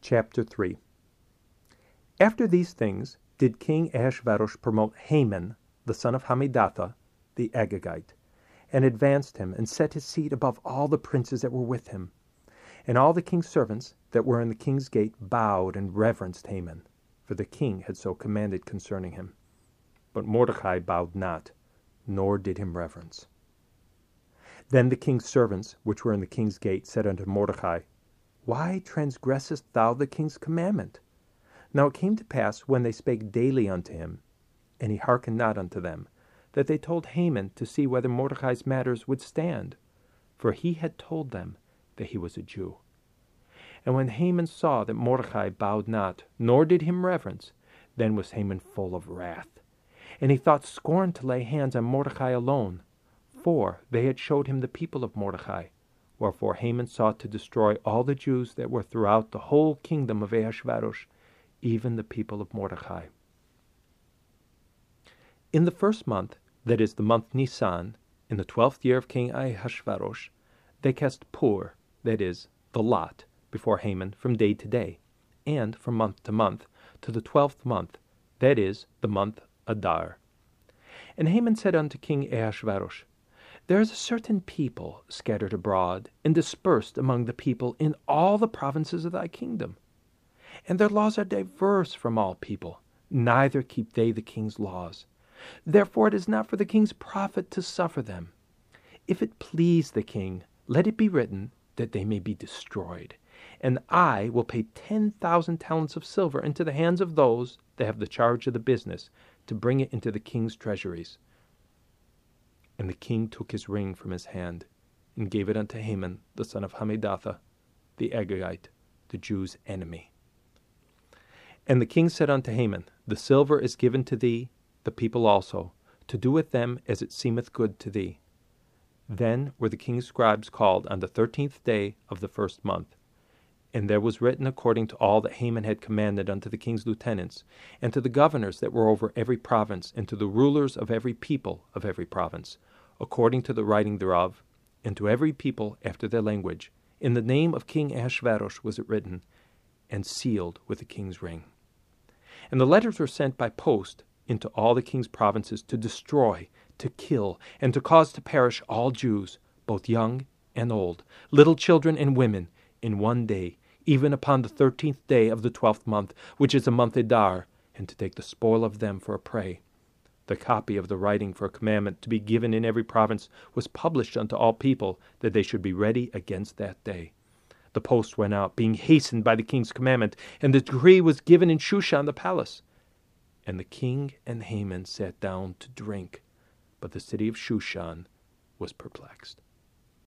Chapter 3. After these things did King Ahasuerus promote Haman, the son of Hammedatha, the Agagite, and advanced him, and set his seat above all the princes that were with him. And all the king's servants that were in the king's gate bowed and reverenced Haman, for the king had so commanded concerning him. But Mordecai bowed not, nor did him reverence. Then the king's servants, which were in the king's gate, said unto Mordecai, Why transgressest thou the king's commandment? Now it came to pass, when they spake daily unto him, and he hearkened not unto them, that they told Haman to see whether Mordecai's matters would stand, for he had told them that he was a Jew. And when Haman saw that Mordecai bowed not, nor did him reverence, then was Haman full of wrath. And he thought scorn to lay hands on Mordecai alone, for they had showed him the people of Mordecai. Wherefore Haman sought to destroy all the Jews that were throughout the whole kingdom of Ahasuerus, even the people of Mordecai. In the first month, that is the month Nisan, in the 12th year of King Ahasuerus, they cast Pur, that is, the lot, before Haman from day to day, and from month to month, to the 12th month, that is, the month Adar. And Haman said unto King Ahasuerus, There is a certain people scattered abroad and dispersed among the people in all the provinces of thy kingdom. And their laws are diverse from all people, neither keep they the king's laws. Therefore it is not for the king's profit to suffer them. If it please the king, let it be written that they may be destroyed. And I will pay 10,000 talents of silver into the hands of those that have the charge of the business, to bring it into the king's treasuries. And the king took his ring from his hand, and gave it unto Haman, the son of Hammedatha, the Agagite, the Jews' enemy. And the king said unto Haman, The silver is given to thee, the people also, to do with them as it seemeth good to thee. Then were the king's scribes called on the 13th day of the first month. And there was written according to all that Haman had commanded unto the king's lieutenants, and to the governors that were over every province, and to the rulers of every people of every province, according to the writing thereof, and to every people after their language. In the name of King Ahasuerus was it written, and sealed with the king's ring. And the letters were sent by post into all the king's provinces, to destroy, to kill, and to cause to perish all Jews, both young and old, little children and women, in one day, even upon the 13th day of the 12th month, which is the month Adar, and to take the spoil of them for a prey. The copy of the writing for a commandment to be given in every province was published unto all people, that they should be ready against that day. The post went out, being hastened by the king's commandment, and the decree was given in Shushan the palace. And the king and Haman sat down to drink, but the city of Shushan was perplexed.